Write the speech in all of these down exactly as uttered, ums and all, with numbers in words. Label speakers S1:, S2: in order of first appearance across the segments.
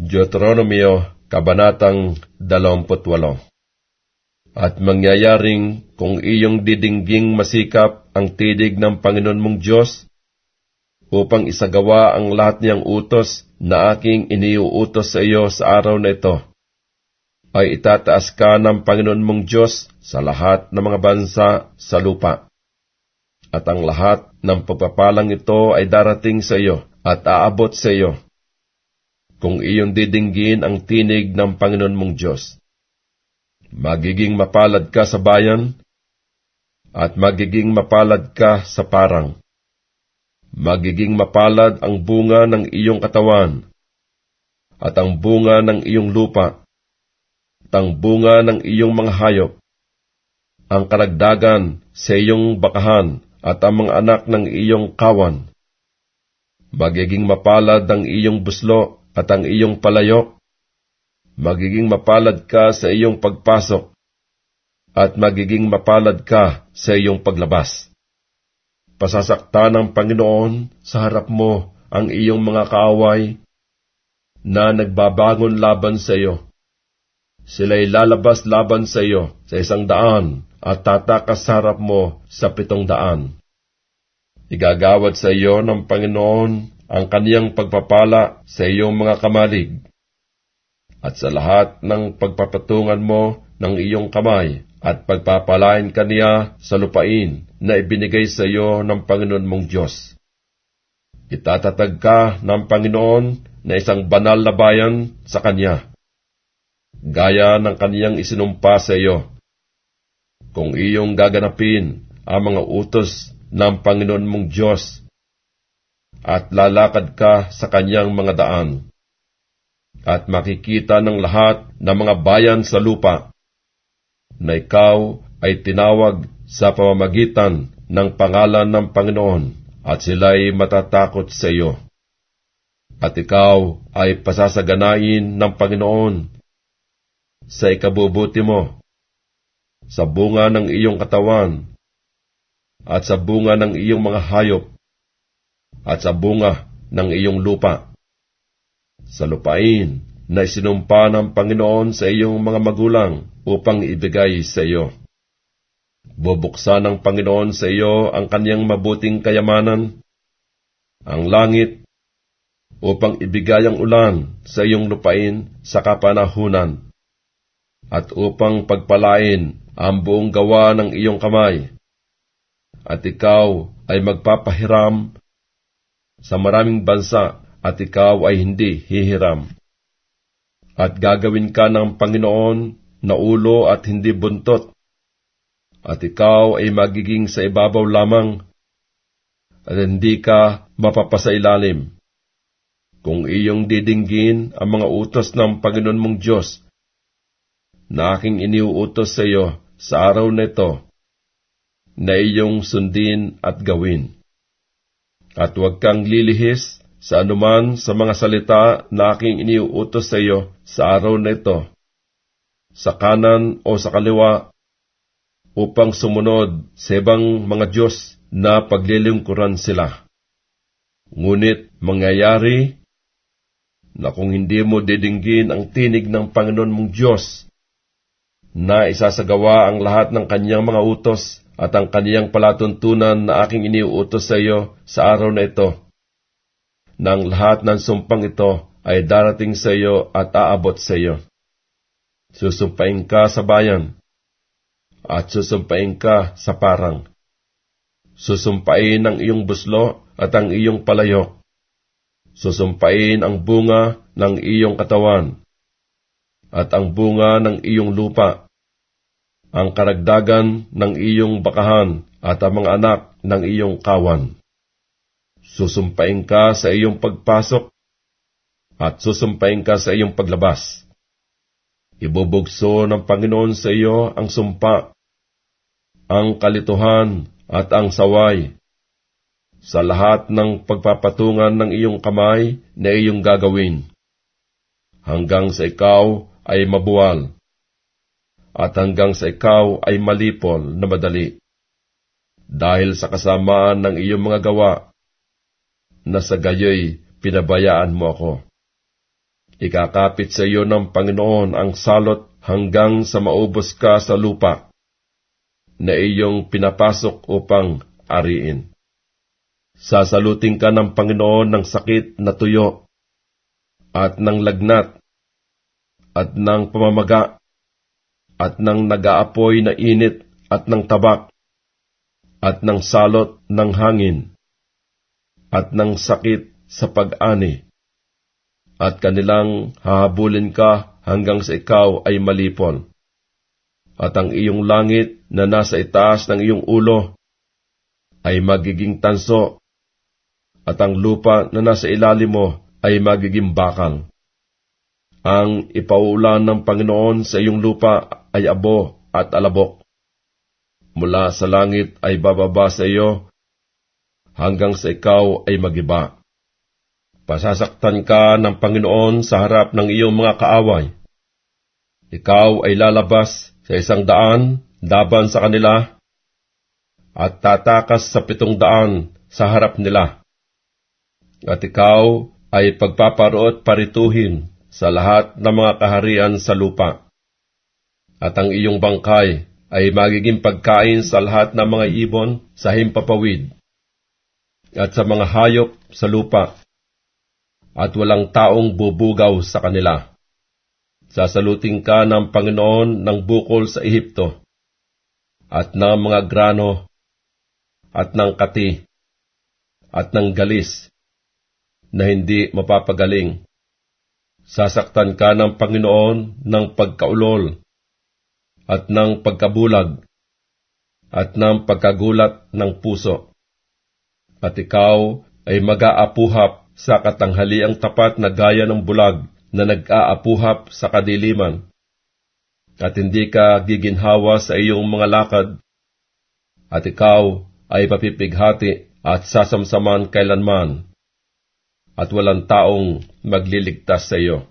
S1: Deuteronomio, Kabanatang dalawampu't walo. At mangyayaring kung iyong didingging masikap ang tidig ng Panginoon mong Diyos, upang isagawa ang lahat niyang utos na aking iniuutos sa iyo sa araw na ito, ay itataas ka ng Panginoon mong Diyos sa lahat ng mga bansa sa lupa. At ang lahat ng pagpapalang ito ay darating sa iyo at aabot sa iyo, kung iyong didinggin ang tinig ng Panginoon mong Diyos. Magiging mapalad ka sa bayan, at magiging mapalad ka sa parang. Magiging mapalad ang bunga ng iyong katawan, at ang bunga ng iyong lupa, at ang bunga ng iyong mga hayop, ang karagdagan sa iyong bakahan, at ang mga anak ng iyong kawan. Magiging mapalad ang iyong buslo at ang iyong palayok. Magiging mapalad ka sa iyong pagpasok, at magiging mapalad ka sa iyong paglabas. Pasasakta ng Panginoon sa harap mo ang iyong mga kaaway na nagbabangon laban sa iyo. Sila'y lalabas laban sa iyo sa isang daan at tatakas sa harap mo sa pitong daan. Igagawad sa iyo ng Panginoon ang kaniyang pagpapala sa iyong mga kamalig, at sa lahat ng pagpapatungan mo ng iyong kamay, at pagpapalain ka niya sa lupain na ibinigay sa iyo ng Panginoon mong Diyos. Itatatag ka ng Panginoon na isang banal na bayan sa Kanya, gaya ng Kaniyang isinumpa sa iyo, kung iyong gaganapin ang mga utos ng Panginoon mong Diyos, at lalakad ka sa Kanyang mga daan. At makikita ng lahat ng mga bayan sa lupa na ikaw ay tinawag sa pamamagitan ng pangalan ng Panginoon, at sila'y matatakot sa iyo. At ikaw ay pasasaganain ng Panginoon sa ikabubuti mo, sa bunga ng iyong katawan, at sa bunga ng iyong mga hayop, at sa bunga ng iyong lupa, sa lupain na isinumpa ng Panginoon sa iyong mga magulang upang ibigay sa iyo. Bubuksan ng Panginoon sa iyo ang Kaniyang mabuting kayamanan, ang langit, upang ibigay ang ulan sa iyong lupain sa kapanahunan, at upang pagpalain ang buong gawa ng iyong kamay. At ikaw ay magpapahiram sa maraming bansa, at ikaw ay hindi hihiram. At gagawin ka ng Panginoon na ulo at hindi buntot, at ikaw ay magiging sa ibabaw lamang, at hindi ka mapapasailalim. Kung iyong didinggin ang mga utos ng Panginoon mong Diyos, na aking iniuutos sa iyo sa araw na ito, na iyong sundin at gawin. At huwag kang lilihis sa anuman sa mga salita na aking iniuutos sa iyo sa araw na ito, sa kanan o sa kaliwa, upang sumunod sa ibang mga Diyos na paglilingkuran sila. Ngunit mangyayari na kung hindi mo didinggin ang tinig ng Panginoon mong Diyos, na isasagawa ang lahat ng Kaniyang mga utos at ang Kaniyang palatuntunan na aking iniuutos sa iyo sa araw na ito, nang lahat ng sumpang ito ay darating sa iyo at aabot sa iyo. Susumpain ka sa bayan, at susumpain ka sa parang. Susumpain ang iyong buslo at ang iyong palayok. Susumpain ang bunga ng iyong katawan, at ang bunga ng iyong lupa, ang karagdagan ng iyong bakahan, at ang mga anak ng iyong kawan. Susumpain ka sa iyong pagpasok, at susumpain ka sa iyong paglabas. Ibubugso ng Panginoon sa iyo ang sumpa, ang kalituhan at ang saway, sa lahat ng pagpapatungan ng iyong kamay na iyong gagawin, hanggang sa ikaw ay mabuwal, at hanggang sa ikaw ay malipol na madali, dahil sa kasamaan ng iyong mga gawa, na sa gayoy pinabayaan mo ako. Ikakapit sa iyo ng Panginoon ang salot hanggang sa maubos ka sa lupa na iyong pinapasok upang ariin. Sasalutin ka ng Panginoon ng sakit na tuyo, at ng lagnat, at ng pamamaga, at ng nag-aapoy na init, at ng tabak, at ng salot ng hangin, at ng sakit sa pag-ani, at kanilang hahabulin ka hanggang sa ikaw ay malipol. At ang iyong langit na nasa itaas ng iyong ulo ay magiging tanso, at ang lupa na nasa ilalim mo ay magiging bakal. Ang ipauulan ng Panginoon sa iyong lupa ay abo at alabok. Mula sa langit ay bababa sa iyo, hanggang sa ikaw ay magiba. Pasasaktan ka ng Panginoon sa harap ng iyong mga kaaway. Ikaw ay lalabas sa isang daan laban sa kanila, at tatakas sa pitong daan sa harap nila. At ikaw ay pagpaparoot parituhin sa lahat ng mga kaharian sa lupa. At ang iyong bangkay ay magiging pagkain sa lahat ng mga ibon sa himpapawid, at sa mga hayop sa lupa, at walang taong bubugaw sa kanila. Sasalutin ka ng Panginoon ng bukol sa Ehipto, at ng mga grano, at ng kati, at ng galis, na hindi mapapagaling. Sasaktan ka ng Panginoon ng pagkaulol, at ng pagkabulag, at ng pagkagulat ng puso. At ikaw ay mag-aapuhap sa katanghaliang tapat na gaya ng bulag na nag-aapuhap sa kadiliman. At hindi ka giginhawa sa iyong mga lakad, at ikaw ay papipighati at sasamsaman kailanman, at walang taong magliligtas sa iyo.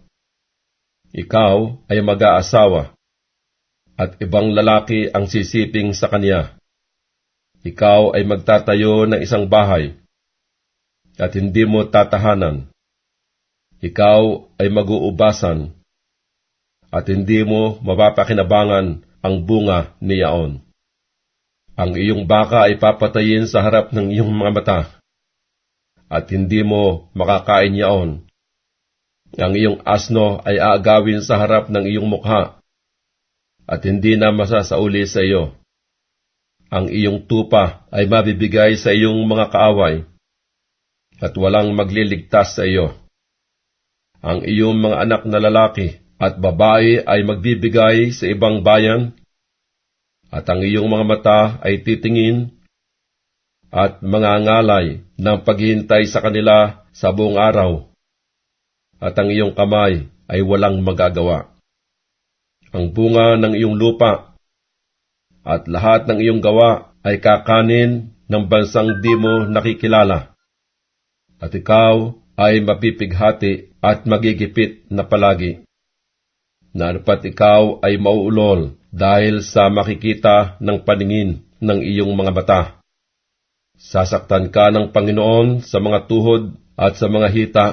S1: Ikaw ay mag-aasawa, at ibang lalaki ang sisiping sa kanya. Ikaw ay magtatayo ng isang bahay, at hindi mo tatahanan. Ikaw ay mag-uubasan, at hindi mo mapapakinabangan ang bunga niyaon. Ang iyong baka ay papatayin sa harap ng iyong mga mata, at hindi mo makakain yaon. Ang iyong asno ay aagawin sa harap ng iyong mukha, at hindi na masasauli sa iyo. Ang iyong tupa ay mabibigay sa iyong mga kaaway, at walang magliligtas sa iyo. Ang iyong mga anak na lalaki at babae ay magbibigay sa ibang bayan, at ang iyong mga mata ay titingin at mangangalay ng paghihintay sa kanila sa buong araw, at ang iyong kamay ay walang magagawa. Ang bunga ng iyong lupa at lahat ng iyong gawa ay kakanin ng bansang di mo nakikilala, at ikaw ay mapipighati at magigipit na palagi. Nanupat ikaw ay mauulol dahil sa makikita ng paningin ng iyong mga mata. Sasaktan ka ng Panginoon sa mga tuhod at sa mga hita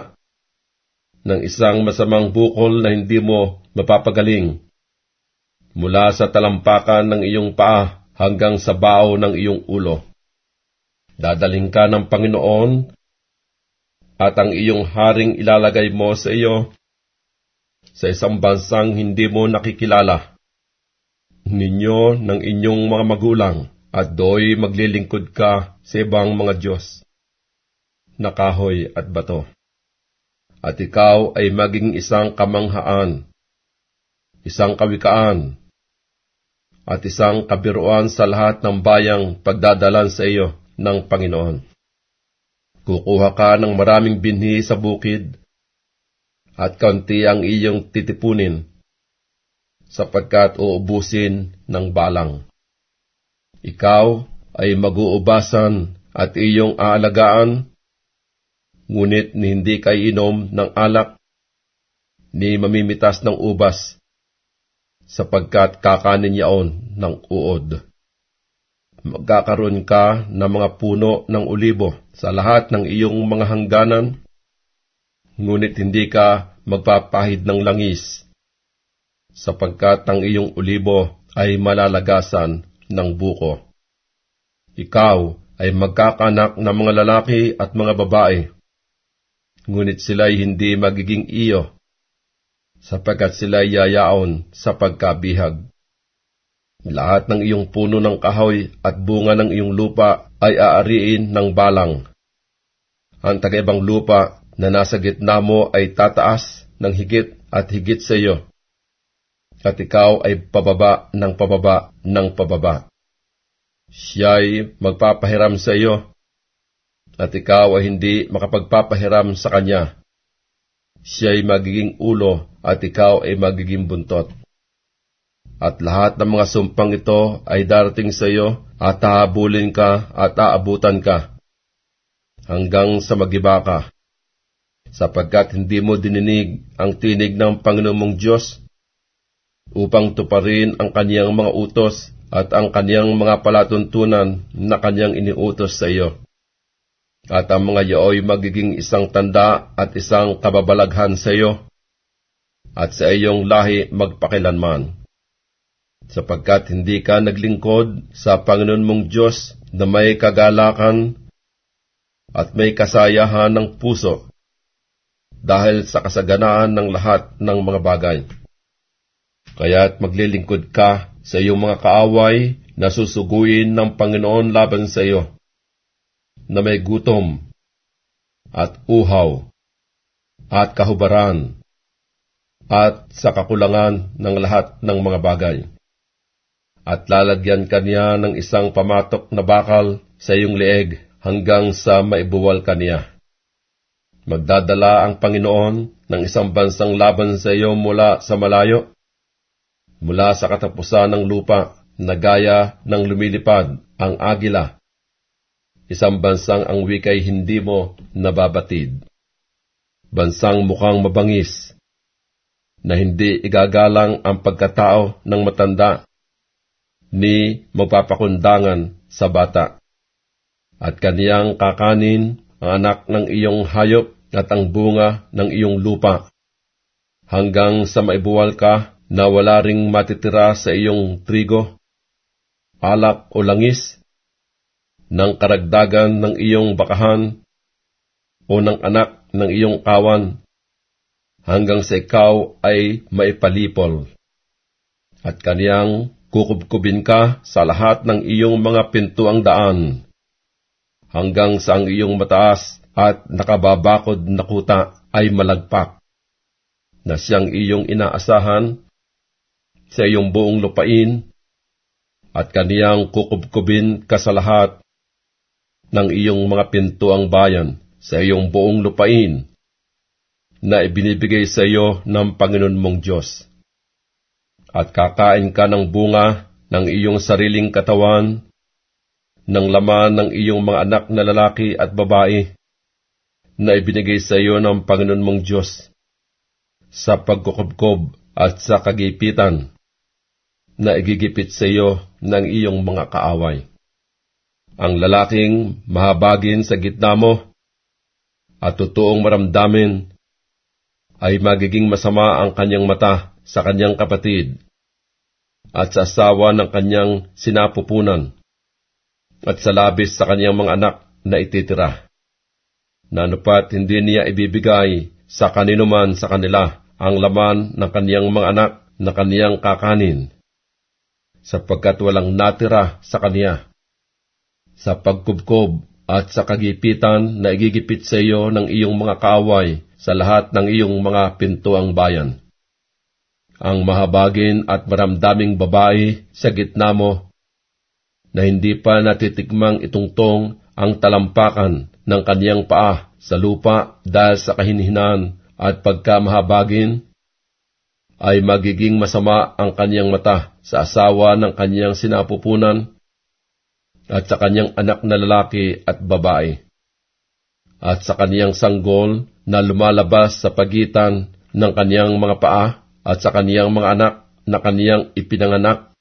S1: ng isang masamang bukol na hindi mo mapapagaling, mula sa talampakan ng iyong paa hanggang sa bao ng iyong ulo. Dadaling ka ng Panginoon, at ang iyong haring ilalagay mo sa iyo sa isang bansang hindi mo nakikilala. Ninyo ng inyong mga magulang, at do'y maglilingkod ka sa ibang mga Diyos na kahoy at bato. At ikaw ay maging isang kamanghaan, isang kawikaan, at isang kabiruan sa lahat ng bayang pagdadalan sa iyo ng Panginoon. Kukuha ka ng maraming binhi sa bukid, at kaunti ang iyong titipunin, sapagkat uubusin ng balang. Ikaw ay mag-uubasan at iyong aalagaan, ngunit hindi ka inom ng alak, ni mamimitas ng ubas, sapagkat kakanin yaon ng uod. Magkakaroon ka ng mga puno ng olibo sa lahat ng iyong mga hangganan, ngunit hindi ka magpapahid ng langis, sapagkat ang iyong olibo ay malalagasan ng buko. Ikaw ay magkakanak ng mga lalaki at mga babae, ngunit sila'y hindi magiging iyo, sapagkat sila'y yayaon sa pagkabihag. Lahat ng iyong puno ng kahoy at bunga ng iyong lupa ay aariin ng balang. Ang tagaibang lupa na nasa gitna mo ay tataas ng higit at higit sa iyo, at ikaw ay pababa ng pababa ng pababa. Siya'y magpapahiram sa iyo, at ikaw ay hindi makapagpapahiram sa kanya. Siya'y magiging ulo, at ikaw ay magiging buntot. At lahat ng mga sumpang ito ay darating sa iyo, at hahabulin ka at aabutan ka, hanggang sa magiba ka, sapagkat hindi mo dininig ang tinig ng Panginoon mong Diyos, upang tuparin ang kaniyang mga utos at ang kaniyang mga palatuntunan na kaniyang iniutos sa iyo. At ang mga yaoy magiging isang tanda at isang kababalaghan sa iyo, at sa iyong lahi magpakilanman. Sapagkat hindi ka naglingkod sa Panginoon mong Diyos na may kagalakan at may kasayahan ng puso, dahil sa kasaganaan ng lahat ng mga bagay. Kaya't maglilingkod ka sa iyong mga kaaway na susuguin ng Panginoon laban sa iyo, na may gutom, at uhaw, at kahubaran, at sa kakulangan ng lahat ng mga bagay. At lalagyan ka niya ng isang pamatok na bakal sa iyong leeg hanggang sa maibuwal ka niya. Magdadala ang Panginoon ng isang bansang laban sa iyo mula sa malayo, mula sa katapusan ng lupa, na gaya ng lumilipad ang agila, isang bansang ang wika'y hindi mo nababatid. Bansang mukhang mabangis, na hindi igagalang ang pagkatao ng matanda, ni magpapakundangan sa bata. At kaniyang kakanin ang anak ng iyong hayop at ang bunga ng iyong lupa, hanggang sa maibuwal ka na wala ring matitira sa iyong trigo, alak o langis, ng karagdagan ng iyong bakahan, o ng anak ng iyong kawan, hanggang sa ikaw ay maipalipol. At kaniyang kukubkubin ka sa lahat ng iyong mga pintuang daan, hanggang sa ang iyong mataas at nakababakod na kuta ay malagpak, na siyang iyong inaasahan sa iyong buong lupain, at kaniyang kukubkubin ka sa lahat ng iyong mga pintuang bayan sa iyong buong lupain, na ibinibigay sa iyo ng Panginoon mong Diyos. At kakain ka ng bunga ng iyong sariling katawan, ng laman ng iyong mga anak na lalaki at babae, na ibinigay sa iyo ng Panginoon mong Diyos, sa pagkukubkob at sa kagipitan, na igigipit sa iyo ng iyong mga kaaway. Ang lalaking mahabagin sa gitna mo, at totoong maramdamin, ay magiging masama ang kanyang mata sa kanyang kapatid, at sa asawa ng kanyang sinapupunan, at sa labis sa kanyang mga anak na ititira, na anupat hindi niya ibibigay sa kanino man sa kanila ang laman ng kaniyang mga anak na kaniyang kakanin, sapagkat walang natira sa kaniya. Sa pagkubkob at sa kagipitan na igigipit sa iyo ng iyong mga kaaway sa lahat ng iyong mga pintuang bayan. Ang mahabagin at maramdaming babae sa gitna mo, na hindi pa natitikmang itungtong ang talampakan ng kaniyang paa sa lupa dahil sa kahinhinan at pagkamahabagin, ay magiging masama ang kaniyang mata sa asawa ng kaniyang sinapupunan at sa kaniyang anak na lalaki at babae, at sa kaniyang sanggol na lumalabas sa pagitan ng kaniyang mga paa at sa kaniyang mga anak na kaniyang ipinanganak,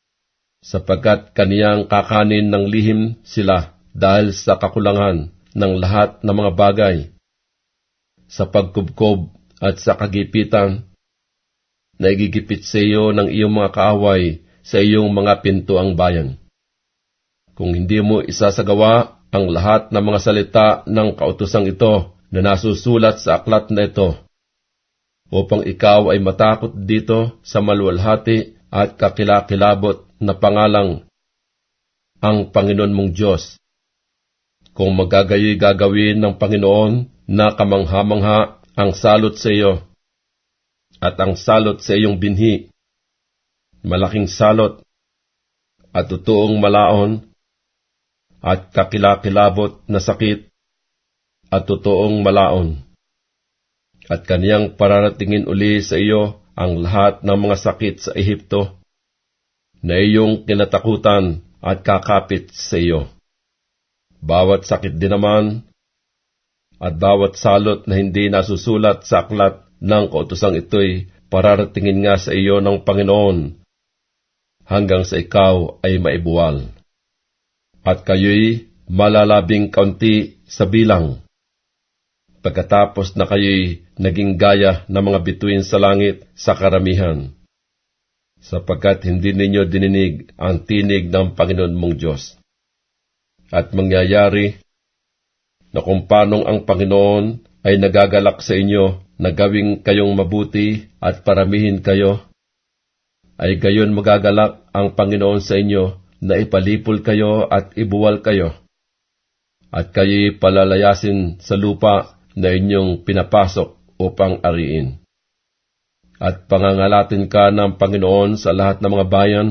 S1: sapagkat kaniyang kakanin ng lihim sila dahil sa kakulangan ng lahat ng mga bagay, sa pagkubkob at sa kagipitan na igigipit sa iyo ng iyong mga kaaway sa iyong mga pintuang bayan. Kung hindi mo isasagawa ang lahat ng mga salita ng kautosang ito na nasusulat sa aklat na ito, upang ikaw ay matakot dito sa maluwalhati at kakilakilabot na pangalang ang Panginoon mong Diyos. Kung magagayoy gagawin ng Panginoon na kamangha-mangha ang salot sa iyo, at ang salot sa iyong binhi, malaking salot, at totoong malaon, at kakilakilabot na sakit, at totoong malaon. At kaniyang pararatingin uli sa iyo ang lahat ng mga sakit sa Ehipto, na iyong kinatakutan at kakapit sa iyo. Bawat sakit din naman, at bawat salot na hindi nasusulat sa aklat ng kautosang ito'y pararatingin nga sa iyo ng Panginoon, hanggang sa ikaw ay maibuwal. At kayo'y malalabing kaunti sa bilang, pagkatapos na kayo'y naging gaya ng mga bituin sa langit sa karamihan, sapagkat hindi ninyo dininig ang tinig ng Panginoon mong Diyos. At mangyayari na kung paanong ang Panginoon ay nagagalak sa inyo na gawing kayong mabuti at paramihin kayo, ay gayon magagalak ang Panginoon sa inyo na ipalipol kayo at ibuwal kayo, at kayo'y palalayasin sa lupa na inyong pinapasok upang ariin. At pangangalatin ka ng Panginoon sa lahat ng mga bayan,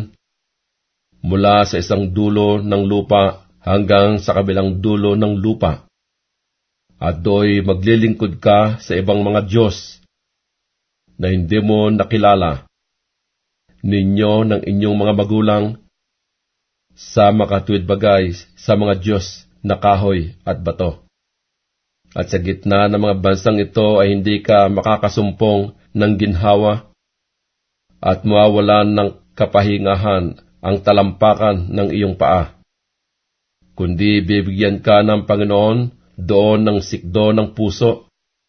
S1: mula sa isang dulo ng lupa hanggang sa kabilang dulo ng lupa. At do'y maglilingkod ka sa ibang mga Diyos na hindi mo nakilala, ninyo ng inyong mga magulang, sa makatuwid bagay sa mga Diyos na kahoy at bato. At sa gitna ng mga bansang ito ay hindi ka makakasumpong ng ginhawa, at mawawalan ng kapahingahan ang talampakan ng iyong paa, kundi bibigyan ka ng Panginoon doon ng sikdo ng puso,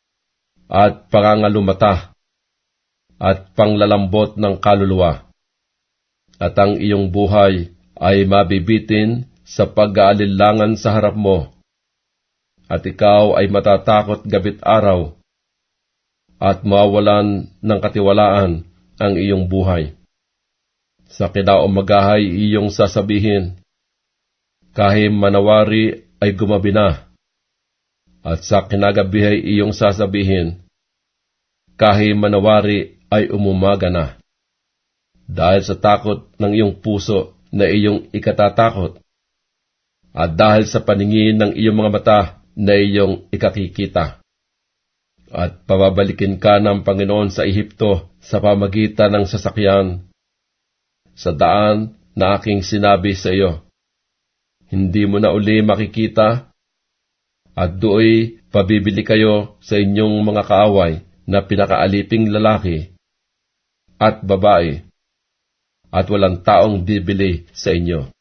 S1: at pangangalumata, at panglalambot ng kaluluwa. At ang iyong buhay ay mabibitin sa pag-aalinlangan sa harap mo, at ikaw ay matatakot gabit araw, at mawawalan ng katiwalaan ang iyong buhay. Sa kinaumagahay iyong sasabihin, kahit manawari ay gumabi na, at sa kinagabihay iyong sasabihin, kahit manawari ay umumaga na. Dahil sa takot ng iyong puso na iyong ikatatakot, at dahil sa paningin ng iyong mga mata na iyong ikakikita. At pababalikin ka ng Panginoon sa Ehipto sa pamagitan ng sasakyan, sa daan na aking sinabi sa iyo. Hindi mo na uli makikita, at do'y pabibili kayo sa inyong mga kaaway na pinakaaliping lalaki at babae, at walang taong bibili sa inyo.